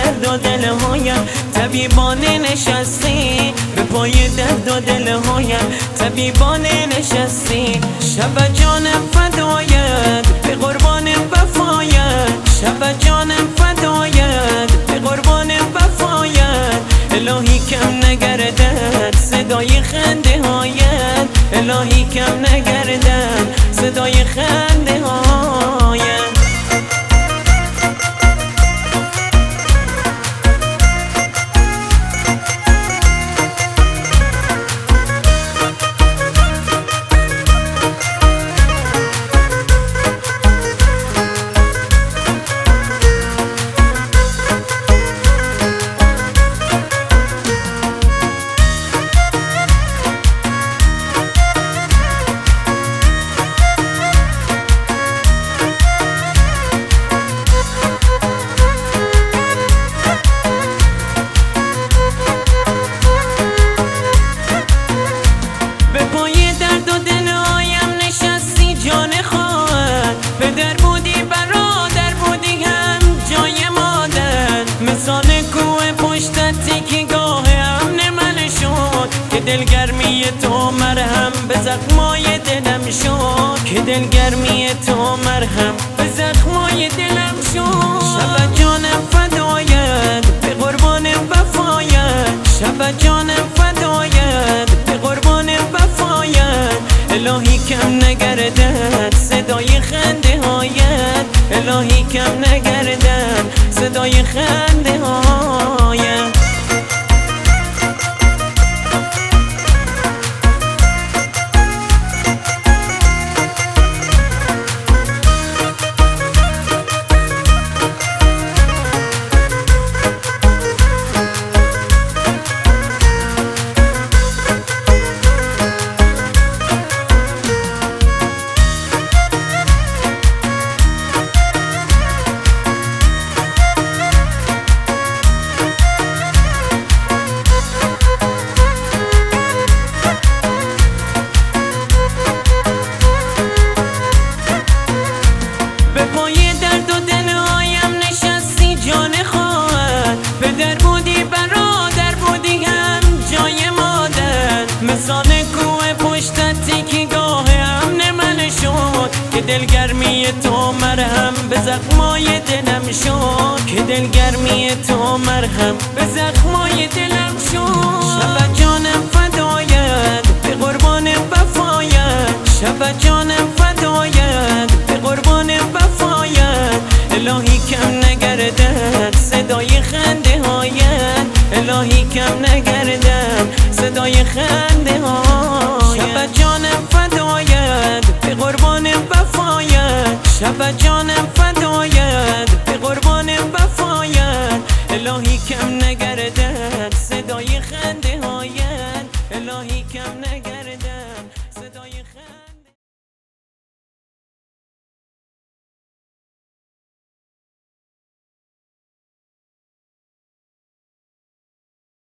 درد و دلهایم طبیبانه نشستی، به پای درد و دلهایم طبیبانه نشستی. شب جانم فدایت به قربان وفایت، شب جانم فدایت به قربان وفایت. الهی کم نگردد صدای خنده هایت، الهی کم نگردد صدای خنده هایت. پدر بودی برادر بودی هم جای مادر، مثال کوه پشتت تکیگاه امن من شد که دلگرمی تو مرهم به زخمای دلم شد، که دلگرمی تو مرهم به زخمای دلم شد. شب جانم فدایت به قربان وفایت، شب جانم فدایت به قربان وفایت. الهی کم نگردد صدای خنده هایت، الهی کم نگردد صدای خنده هایت. پدر بودی برادر بودی هم جای مادر، مثال کوه پشتت تکیگاه امن من شد که دلگرمی تو مرهم به زخمای دلم شد، که دلگرمی تو مرهم به زخمای دلم شد. شب جانم فدایت به قربان وفایت، شب جانم فدایت به قربان وفایت. الهی کم نگردد صدای خنده هایت، الهی کم نگردد صدای خنده هایت. شب جانم فدایت به قربان وفایت، شب جانم فدایت به قربان وفایت. الهی کم نگردد صدای خنده